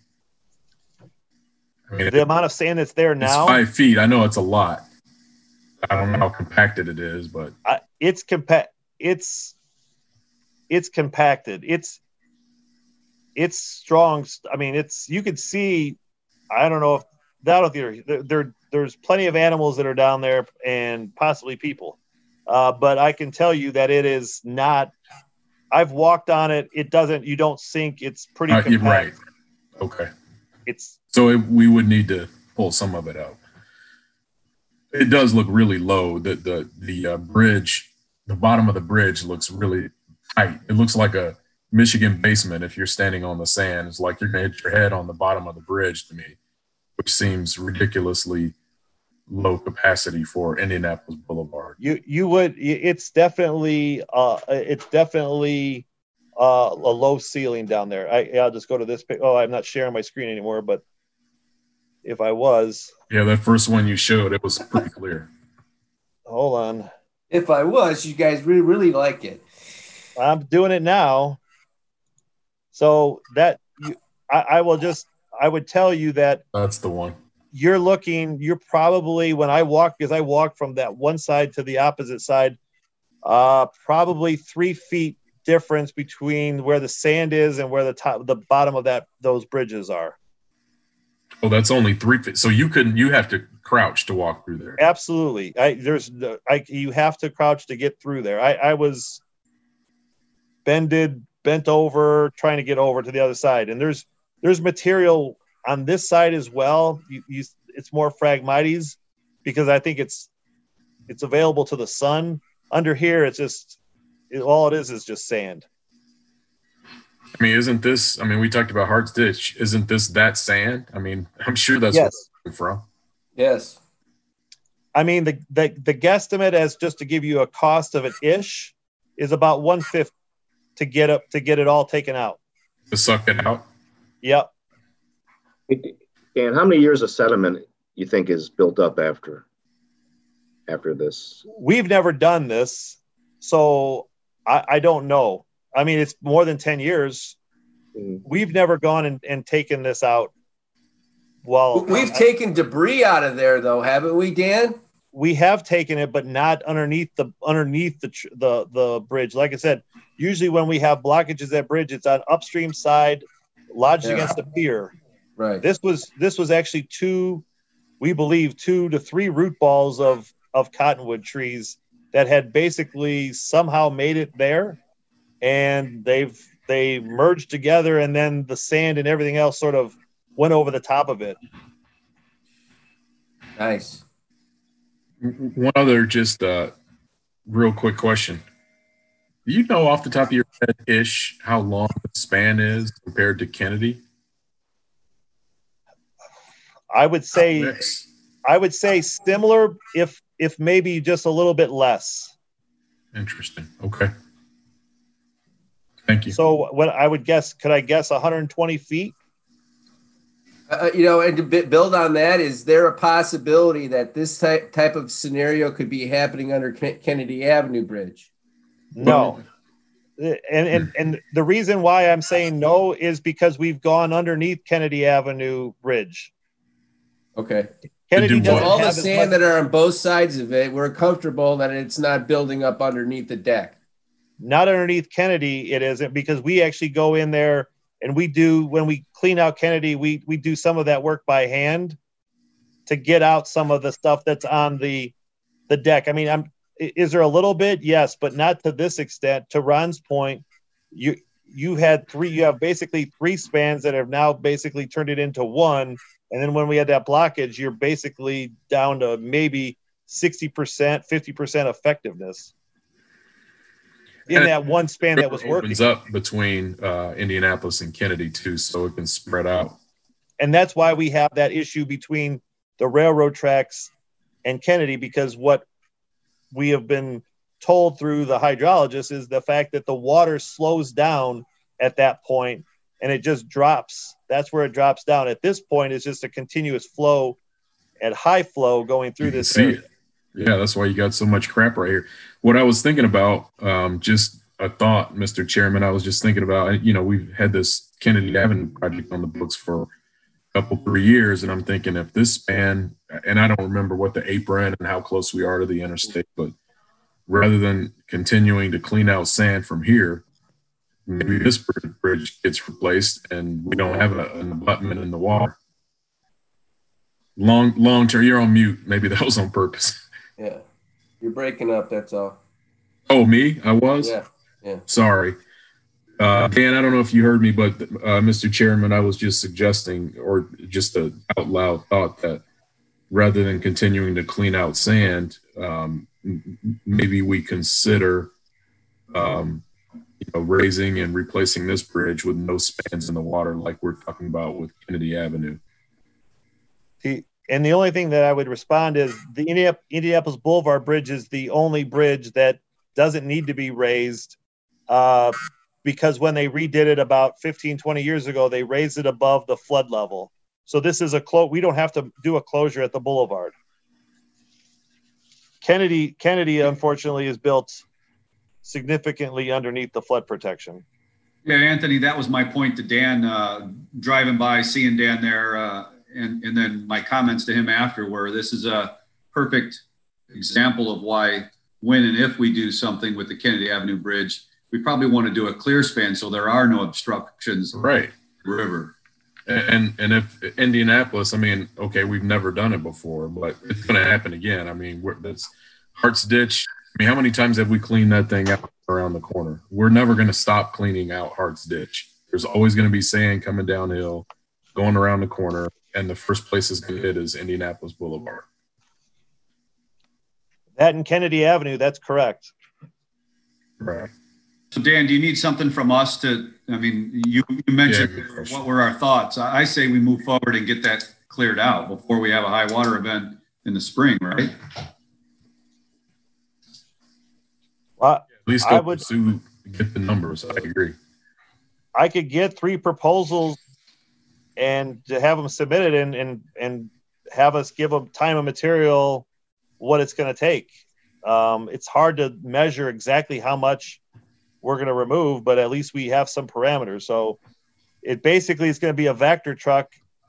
I mean, the amount of sand that's there now, it's five feet. I know it's a lot. I don't know how compacted it is, but uh, it's compact. It's it's compacted. It's it's strong. I mean, it's you could see. I don't know if that'll there, there. There's plenty of animals that are down there, and possibly people. Uh, but I can tell you that it is not. I've walked on it. It doesn't. You don't sink. It's pretty. Uh, you're right. compact. Okay. It's so it, we would need to pull some of it out. It does look really low. The the the uh, bridge, the bottom of the bridge looks really tight. It looks like a Michigan basement if you're standing on the sand. It's like you're gonna hit your head on the bottom of the bridge to me, which seems ridiculously low capacity for Indianapolis Boulevard. You you would. It's definitely uh it's definitely uh a low ceiling down there. I I'll just go to this. Oh, I'm not sharing my screen anymore, but if I was. Yeah, that first one you showed, it was pretty clear. Hold on. If I was, you guys really, really like it. I'm doing it now. So that you, I, I will just, I would tell you that. That's the one. You're looking, you're probably, when I walk, because I walk from that one side to the opposite side, uh, probably three feet difference between where the sand is and where the top, the bottom of that, those bridges are. Oh, that's only three feet. So you couldn't, you have to crouch to walk through there. Absolutely. I, there's, I, you have to crouch to get through there. I, I was bended, bent over, trying to get over to the other side. And there's, there's material on this side as well. You, you, it's more Phragmites because I think it's, it's available to the sun. Under here, it's just, it, all it is is just sand. I mean, isn't this, I mean, we talked about Hart's Ditch. Isn't this that sand? I mean, I'm sure that's yes. where it's from. Yes. I mean, the, the, the guesstimate as just to give you a cost of it ish is about one fifth to get up, to get it all taken out. To suck it out? Yep. And how many years of sediment you think is built up after, after this? We've never done this, so I, I don't know. I mean, it's more than ten years. Mm. We've never gone and, and taken this out. Well, we've I, taken debris out of there, though, haven't we, Dan? We have taken it, but not underneath the underneath the the the bridge. Like I said, usually when we have blockages at bridge, it's on upstream side, lodged yeah. against the pier. Right. This was this was actually two, we believe, two to three root balls of of cottonwood trees that had basically somehow made it there. And they've they merged together, and then the sand and everything else sort of went over the top of it. Nice. One other just uh, real quick question. Do you know off the top of your head ish how long the span is compared to Kennedy? I would say I would say similar, if if maybe just a little bit less. Interesting. Okay. Thank you. So what I would guess, could I guess one hundred twenty feet? Uh, you know, and to build on that, is there a possibility that this type type of scenario could be happening under Kennedy Avenue Bridge? No. and, and and the reason why I'm saying no is because we've gone underneath Kennedy Avenue Bridge. Okay. Kennedy do So doesn't all the have as sand much- that are on both sides of it, we're comfortable that it's not building up underneath the deck. not underneath Kennedy. It isn't, because we actually go in there and we do, when we clean out Kennedy, we we do some of that work by hand to get out some of the stuff that's on the the deck. I mean, I'm is there a little bit? Yes, but not to this extent. To Ron's point, you you had three, you have basically three spans that have now basically turned it into one. And then when we had that blockage, you're basically down to maybe sixty percent, fifty percent effectiveness in And that one span that was River working. opens up between uh, Indianapolis and Kennedy too, so it can spread out. And that's why we have that issue between the railroad tracks and Kennedy, because what we have been told through the hydrologist is the fact that the water slows down at that point and it just drops. That's where it drops down. At this point, it's just a continuous flow at high flow going through You can this see area. it. Yeah, that's why you got so much crap right here. What I was thinking about, um, just a thought, Mister Chairman, I was just thinking about, you know, we've had this Kennedy Avenue project on the books for a couple, three years, and I'm thinking if this span, and I don't remember what the apron and how close we are to the interstate, but rather than continuing to clean out sand from here, maybe this bridge gets replaced and we don't have a, an abutment in the water. Long, long term, you're on mute. Maybe that was on purpose. Yeah. You're breaking up, that's all. Oh, me? I was? Yeah. Yeah. Sorry. Uh, Dan, I don't know if you heard me, but uh, Mister Chairman, I was just suggesting, or just a out loud thought, that rather than continuing to clean out sand, um, m- maybe we consider um, you know, raising and replacing this bridge with no spans in the water like we're talking about with Kennedy Avenue. The, and the only thing that I would respond is the Indianap- Indianapolis Boulevard Bridge is the only bridge that doesn't need to be raised, uh, because when they redid it about fifteen, twenty years ago, they raised it above the flood level. So this is a close, we don't have to do a closure at the boulevard. Kennedy, Kennedy, unfortunately, is built significantly underneath the flood protection. Yeah, Anthony, that was my point to Dan, uh, driving by, seeing Dan there, uh, and, and then my comments to him after, where this is a perfect example of why, when and if we do something with the Kennedy Avenue Bridge, we probably want to do a clear span so there are no obstructions. Right. The river. And and if Indianapolis, I mean, okay, we've never done it before, but it's going to happen again. I mean, we're, that's Hart's Ditch. I mean, how many times have we cleaned that thing out around the corner? We're never going to stop cleaning out Hart's Ditch. There's always going to be sand coming downhill, going around the corner, and the first place it's going to hit is Indianapolis Boulevard. That and Kennedy Avenue, that's correct. Right. So Dan, do you need something from us to, I mean, you, you mentioned Yeah, what were our thoughts. I, I say we move forward and get that cleared out before we have a high water event in the spring, right? Well, At least I go would- pursue, get the numbers. I agree. I could get three proposals and to have them submitted and and and have us give them time and material what it's going to take. Um, it's hard to measure exactly how much we're going to remove, but at least we have some parameters. So it basically is going to be a Vector truck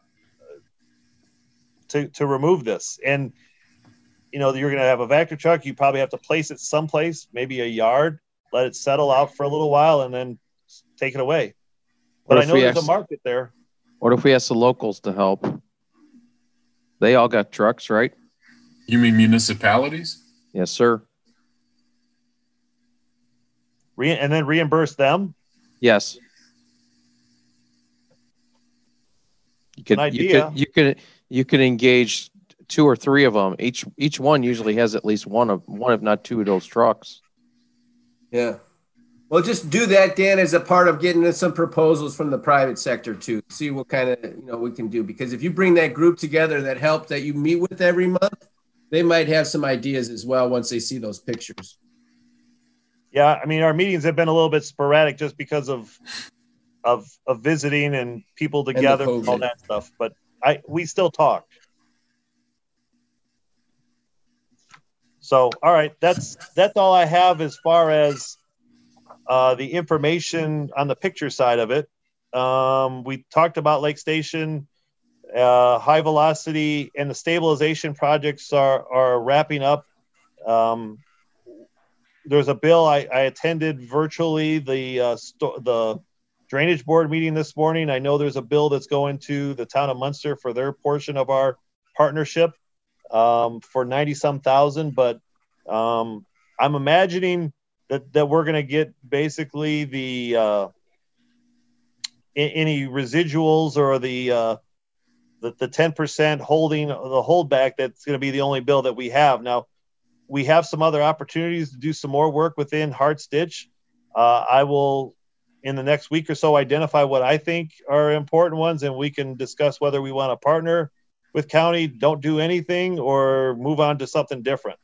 to to remove this. And you know, you're going to have a Vector truck. You probably have to place it someplace, maybe a yard, let it settle out for a little while, and then take it away. But What I if know we there's a ask- market there. What if we ask the locals to help? They all got trucks, right? You mean municipalities? Yes, sir. Re- and then reimburse them. Yes. You could, An you idea. could, you could, you could engage two or three of them. Each, each one usually has at least one of one, if not two of those trucks. Yeah. Well, just do that, Dan, as a part of getting some proposals from the private sector too. See what kind of, you know, we can do. Because if you bring that group together, that help that you meet with every month, they might have some ideas as well once they see those pictures. Yeah, I mean, our meetings have been a little bit sporadic just because of of of visiting and people the together and all COVID. that stuff. But I we still talk. So, all right, that's that's all I have as far as uh, the information on the picture side of it. Um, we talked about Lake Station, uh, high velocity, and the stabilization projects are, are wrapping up. Um, there's a bill I, I attended virtually the uh, sto- the drainage board meeting this morning. I know there's a bill that's going to the town of Munster for their portion of our partnership um, for ninety some thousand, but um, I'm imagining that, that we're going to get basically the uh, any residuals or the uh, the, the ten percent holding the holdback. That's going to be the only bill that we have now. We have some other opportunities to do some more work within Harts Ditch. Uh, I will, in the next week or so, identify what I think are important ones, and we can discuss whether we want to partner with county, don't do anything, or move on to something different.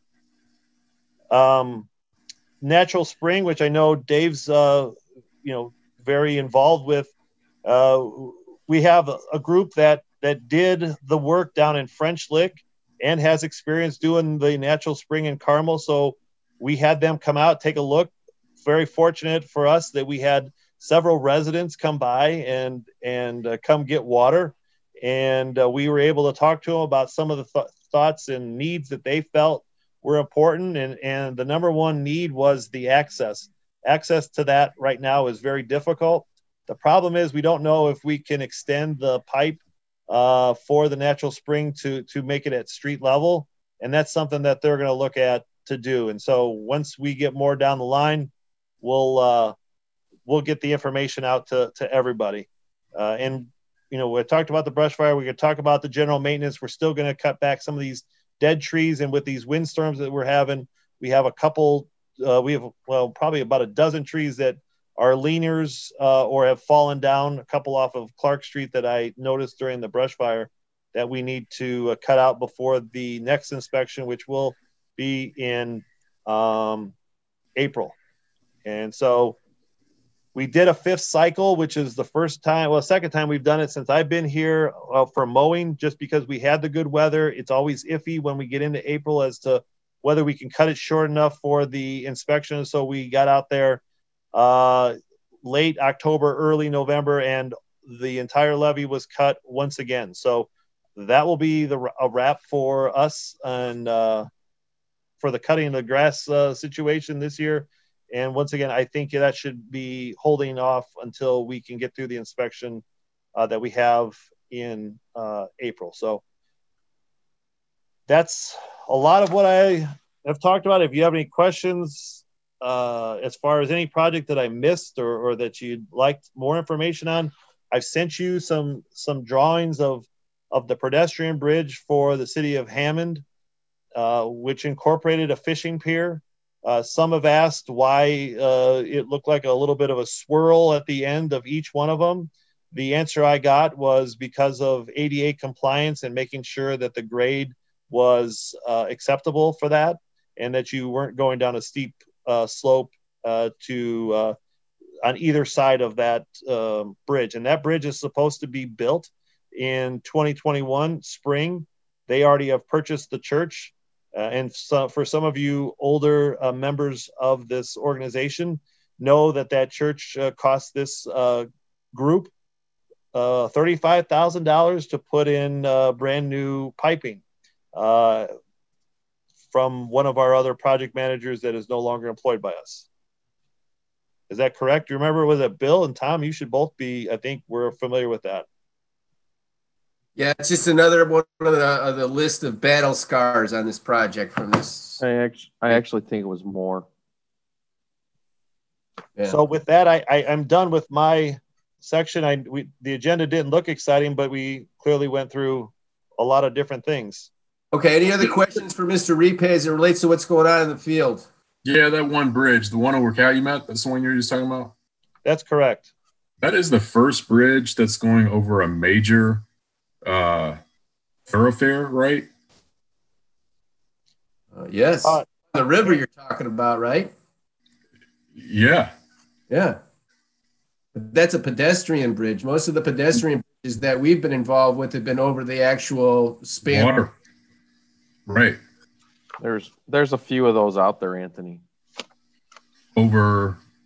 Um, Natural Spring, which I know Dave's, uh, you know, very involved with. Uh, we have a, a group that that did the work down in French Lick and has experience doing the Natural Spring in Carmel. So we had them come out, take a look. Very fortunate for us that we had several residents come by and, and uh, come get water. And uh, we were able to talk to them about some of the th- thoughts and needs that they felt were important. And, and the number one need was the access. Access to that right now is very difficult. The problem is we don't know if we can extend the pipe Uh, for the Natural Spring to to make it at street level, and that's something that they're going to look at to do. And so once we get more down the line, we'll uh, we'll get the information out to to everybody. Uh, and you know, we talked about the brush fire. We could talk about the general maintenance. We're still going to cut back some of these dead trees, and with these windstorms that we're having, we have a couple. Uh, we have well probably about a dozen trees that are leaners uh, or have fallen down, a couple off of Clark Street that I noticed during the brush fire that we need to uh, cut out before the next inspection, which will be in um, April. And so we did a fifth cycle, which is the first time, well, second time we've done it since I've been here uh, for mowing, just because we had the good weather. It's always iffy when we get into April as to whether we can cut it short enough for the inspection. So we got out there uh late October, early November, and the entire levee was cut once again. So that will be the a wrap for us and uh for the cutting of the grass uh, situation this year. And once again, I think that should be holding off until we can get through the inspection uh, that we have in uh April. So that's a lot of what I have talked about. If you have any questions Uh, as far as any project that I missed or, or that you'd like more information on, I've sent you some some drawings of of the pedestrian bridge for the city of Hammond, uh, which incorporated a fishing pier. Uh, some have asked why uh, it looked like a little bit of a swirl at the end of each one of them. The answer I got was because of A D A compliance and making sure that the grade was uh, acceptable for that, and that you weren't going down a steep Uh, slope uh, to uh, on either side of that um, bridge. And that bridge is supposed to be built in twenty twenty-one spring. They already have purchased the church. Uh, and so for some of you older uh, members of this organization know that that church uh, cost this uh, group uh, thirty-five thousand dollars to put in uh, brand new piping. Uh, from one of our other project managers that is no longer employed by us. Is that correct? You remember, was it Bill and Tom? You should both be, I think we're familiar with that. Yeah, it's just another one of the, of the list of battle scars on this project from this. I actually, I actually think it was more. Yeah. So with that, I, I, I'm done with my section. I we, the agenda didn't look exciting, but we clearly went through a lot of different things. Okay, any other questions for Mister Repe as it relates to what's going on in the field? Yeah, that one bridge, the one over Calumet, that's the one you're just talking about? That's correct. That is the first bridge that's going over a major uh, thoroughfare, right? Uh, yes. Uh, the river you're talking about, right? Yeah. Yeah. But that's a pedestrian bridge. Most of the pedestrian bridges that we've been involved with have been over the actual span. Water. Right. There's there's a few of those out there, Anthony. Over.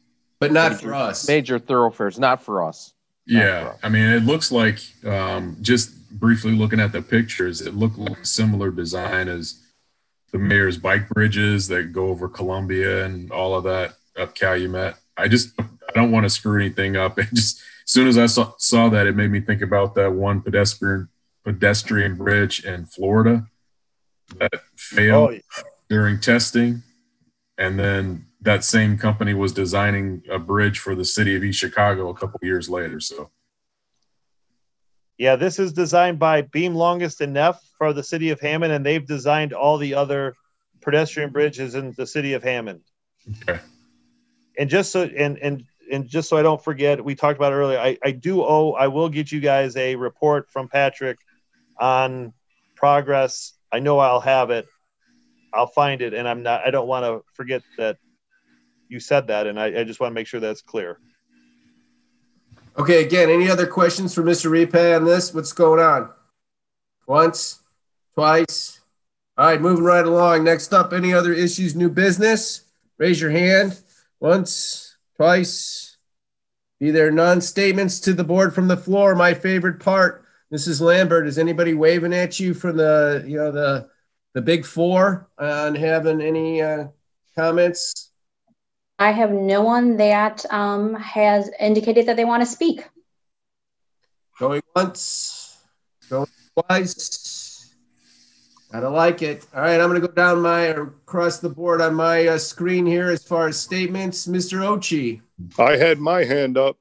But not major, for us. Major thoroughfares, not for us. Not Yeah, for us. I mean, it looks like um, just briefly looking at the pictures, it looked like a similar design as the mayor's bike bridges that go over Columbia and all of that up Calumet. I just I don't want to screw anything up. It just as soon as I saw, saw that, it made me think about that one pedestrian pedestrian bridge in Florida that failed Oh, yeah. during testing, and then that same company was designing a bridge for the city of East Chicago a couple years later. So, Yeah, this is designed by Beam Longest and Neff for the city of Hammond, and they've designed all the other pedestrian bridges in the city of Hammond. okay. And just so and and and just so I don't forget, we talked about it earlier. I, I do owe. I will get you guys a report from Patrick on progress. I know I'll have it. I'll find it, and I'm not. I don't want to forget that you said that, and I, I just want to make sure that's clear. Okay, again, any other questions for Mister Repay on this? What's going on? Once, twice. All right, moving right along. Next up, any other issues, new business? Raise your hand. Once, twice. Be there none. Statements to the board from the floor, my favorite part. Missus Lambert, is anybody waving at you from the, you know, the the big four on having any uh, comments? I have no one that um, has indicated that they want to speak. Going once, going twice. Gotta like it. All right, I'm gonna go down my or across the board on my uh, screen here as far as statements. Mister Ochi, I had my hand up.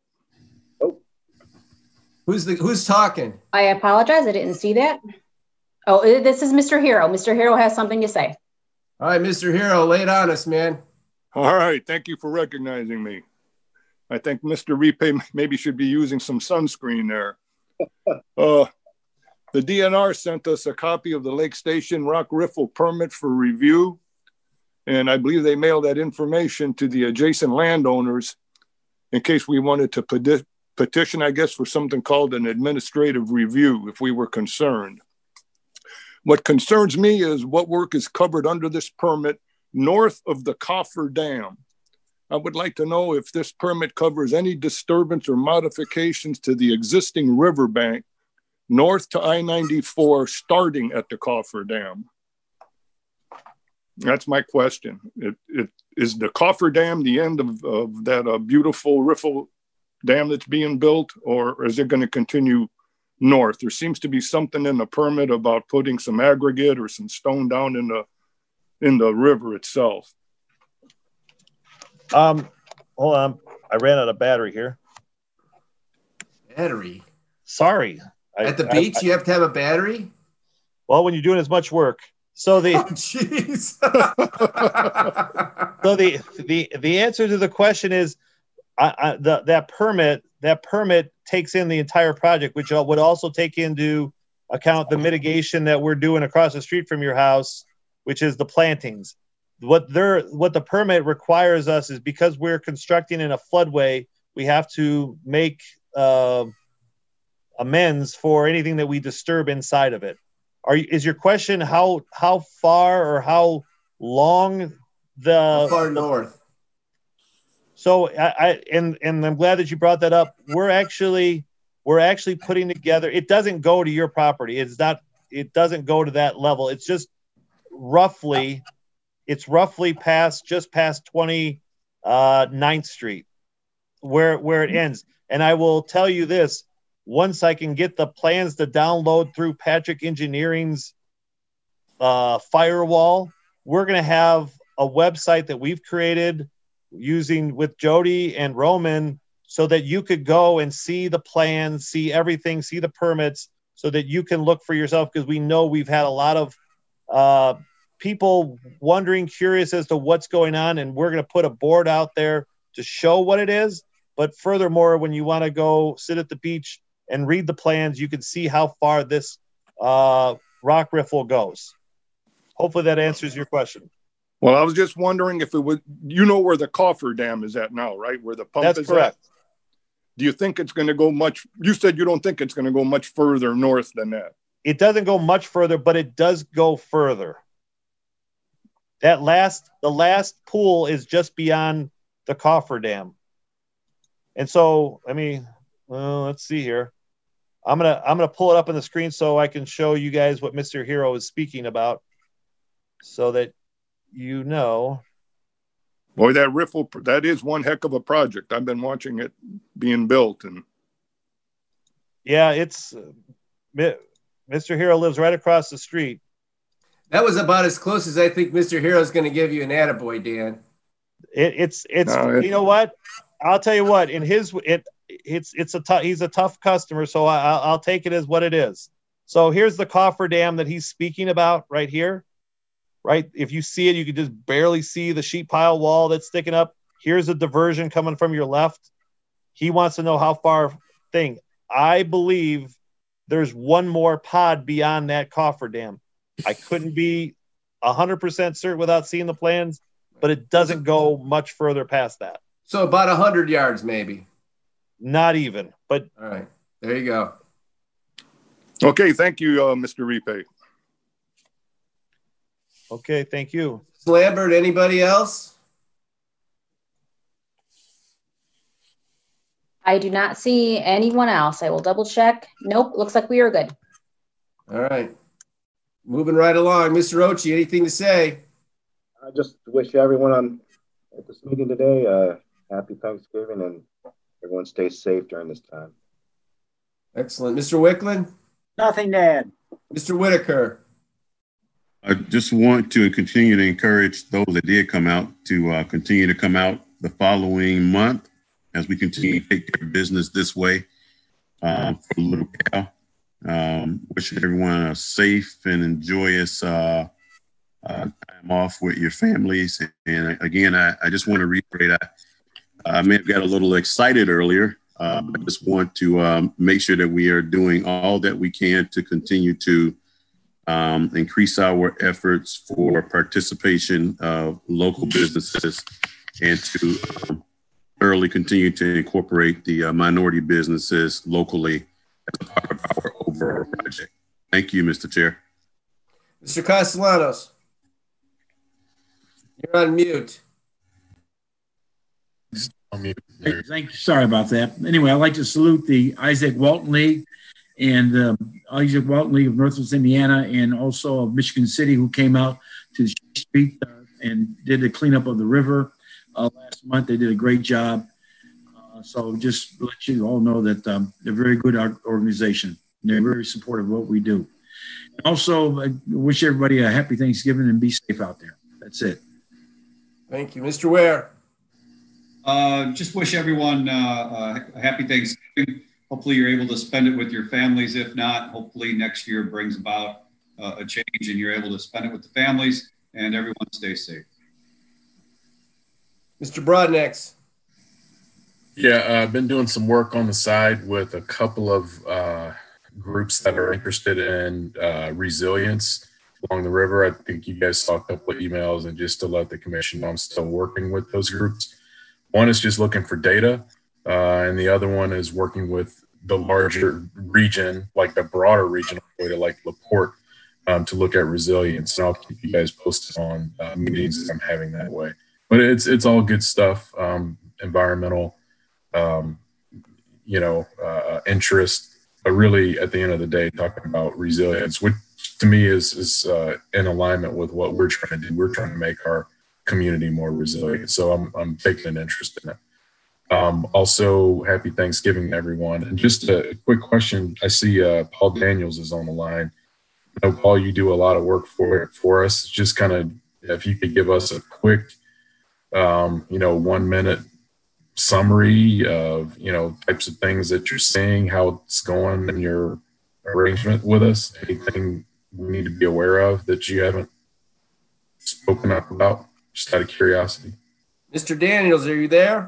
who's the who's talking? I apologize. I didn't see that. Oh, uh, this is Mister Hero. Mister Hero has something to say. All right, Mister Hero, lay it on us, man. All right. Thank you for recognizing me. I think Mister Repay maybe should be using some sunscreen there. Uh, the D N R sent us a copy of the Lake Station Rock Riffle permit for review. And I believe they mailed that information to the adjacent landowners in case we wanted to peti- petition, I guess, for something called an administrative review if we were concerned. What concerns me is what work is covered under this permit north of the Coffer Dam. I would like to know if this permit covers any disturbance or modifications to the existing riverbank north to I ninety-four starting at the Coffer Dam. That's my question. It, it, is the Coffer Dam the end of, of that uh, beautiful riffle dam that's being built, or is it going to continue north? There seems to be something in the permit about putting some aggregate or some stone down in the in the river itself. Um, hold on. I ran out of battery here. Battery. Sorry. I, At the beach, I, I, you have to have a battery? Well, when you're doing as much work. So the oh, jeez. so the the the answer to the question is, I, I, the that permit that permit takes in the entire project, which would also take into account the mitigation that we're doing across the street from your house, which is the plantings. What they're what the permit requires us is, because we're constructing in a floodway, we have to make uh, amends for anything that we disturb inside of it. Are you, is your question how how far or how long the how far north? So I, I and and I'm glad that you brought that up. We're actually we're actually putting together. It doesn't go to your property. It's not. It doesn't go to that level. It's just roughly. It's roughly past just past twenty-ninth Street, where where it ends. And I will tell you this: once I can get the plans to download through Patrick Engineering's uh, firewall, we're going to have a website that we've created using with Jody and Roman, so that you could go and see the plans, see everything, see the permits, so that you can look for yourself. Because we know we've had a lot of uh, people wondering, curious as to what's going on, and we're going to put a board out there to show what it is. But furthermore, when you want to go sit at the beach and read the plans, you can see how far this uh, rock riffle goes. Hopefully that answers your question. Well, I was just wondering if it would, you know where the Coffer Dam is at now, right? Where the pump That's is correct. at? Do you think it's going to go much, you said you don't think it's going to go much further north than that? It doesn't go much further, but it does go further. That last, the last pool is just beyond the Coffer Dam. And so, I mean, well, let's see here. I'm gonna I'm gonna pull it up on the screen so I can show you guys what Mister Hero is speaking about, so that you know. Boy, that riffle, that is one heck of a project. I've been watching it being built, and yeah, it's uh, Mister Hero lives right across the street. That was about as close as I think Mister Hero is going to give you an attaboy, Dan. It, it's it's no, you know what? I'll tell you what. In his it it's it's a tough. He's a tough customer, so I, I'll I'll take it as what it is. So here's the cofferdam that he's speaking about right here. Right, if you see it, you can just barely see the sheet pile wall that's sticking up. Here's a diversion coming from your left. He wants to know how far thing. I believe there's one more pod beyond that cofferdam. I couldn't be one hundred percent certain without seeing the plans, but it doesn't go much further past that. So about one hundred yards maybe. Not even, but. All right, there you go. Okay, thank you, uh, Mister Repay. Okay, thank you. Lambert, anybody else? I do not see anyone else. I will double check. Nope, looks like we are good. All right. Moving right along. Mister Ochi, anything to say? I just wish everyone on at this meeting today uh, happy Thanksgiving, and everyone stay safe during this time. Excellent. Mister Wickland? Nothing to add. Mister Whitaker? I just want to continue to encourage those that did come out to uh, continue to come out the following month as we continue to take care of business this way um, for Little Cal. Um, wish everyone a safe and enjoyous uh, uh, time off with your families. And again, I, I just want to reiterate, I, I may have got a little excited earlier. Uh, I just want to um, make sure that we are doing all that we can to continue to Um, increase our efforts for participation of local businesses and to um, thoroughly continue to incorporate the uh, minority businesses locally as a part of our overall project. Thank you, Mister Chair. Mister Castellanos, you're on mute. On mute. Thank you. Sorry about that. Anyway, I'd like to salute the Isaac Walton League and um, Isaac Walton League of Northwest Indiana, and also of Michigan City, who came out to the street uh, and did the cleanup of the river uh, last month. They did a great job. Uh, so just let you all know that um, they're a very good organization. And they're very supportive of what we do. And also, I wish everybody a happy Thanksgiving and be safe out there. That's it. Thank you. Mister Ware. Uh, just wish everyone uh, a happy Thanksgiving. Hopefully you're able to spend it with your families. If not, hopefully next year brings about uh, a change and you're able to spend it with the families, and everyone stay safe. Mister Broadnex. Yeah, uh, I've been doing some work on the side with a couple of uh, groups that are interested in uh, resilience along the river. I think you guys saw a couple of emails, and just to let the commission know I'm still working with those groups. One is just looking for data, uh, and the other one is working with the larger region, like the broader regional data, like LaPorte, um, to look at resilience. And I'll keep you guys posted on uh, meetings as I'm having that way. But it's it's all good stuff, um, environmental, um, you know, uh, interest, but really at the end of the day, talking about resilience, which to me is, is uh, in alignment with what we're trying to do. We're trying to make our community more resilient. So I'm, I'm taking an interest in it. Um, also, happy Thanksgiving to everyone. And just a quick question. I see uh, Paul Daniels is on the line. I know, Paul, you do a lot of work for for us. Just kind of, if you could give us a quick, um, you know, one minute summary of, you know, types of things that you're seeing, how it's going in your arrangement with us, anything we need to be aware of that you haven't spoken up about, just out of curiosity. Mister Daniels, are you there?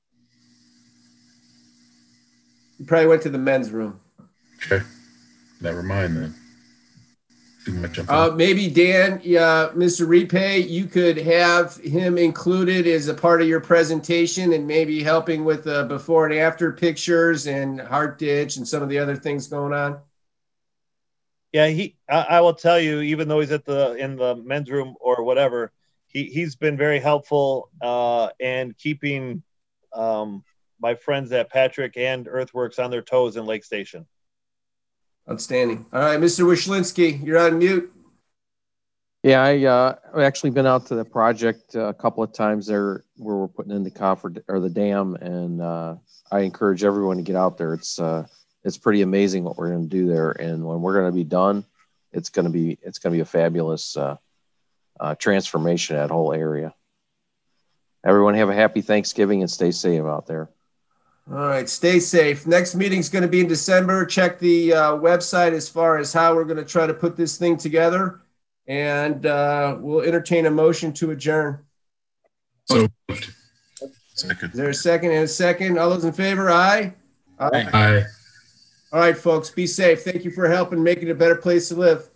You probably went to the men's room. Okay. Never mind then. Too much Uh, maybe Dan, yeah, Mister Repay, you could have him included as a part of your presentation and maybe helping with the before and after pictures and Heart Ditch and some of the other things going on. Yeah, he. I, I will tell you, even though he's at the in the men's room or whatever, he he's been very helpful uh, and keeping um, my friends at Patrick and Earthworks on their toes in Lake Station. Outstanding. All right, Mister Wyszynski, you're on mute. Yeah, I, uh, I've actually been out to the project a couple of times there where we're putting in the coffer or the dam, and uh, I encourage everyone to get out there. It's uh, it's pretty amazing what we're going to do there, and when we're going to be done, it's going to be it's going to be a fabulous uh, uh, transformation of that whole area. Everyone have a happy Thanksgiving and stay safe out there. All right, stay safe. Next meeting's going to be in December. Check the uh, website as far as how we're going to try to put this thing together. And uh, we'll entertain a motion to adjourn. So second. Is there a second and a second? All those in favor? Aye. Aye. Aye. All right, folks, be safe. Thank you for helping make it a better place to live.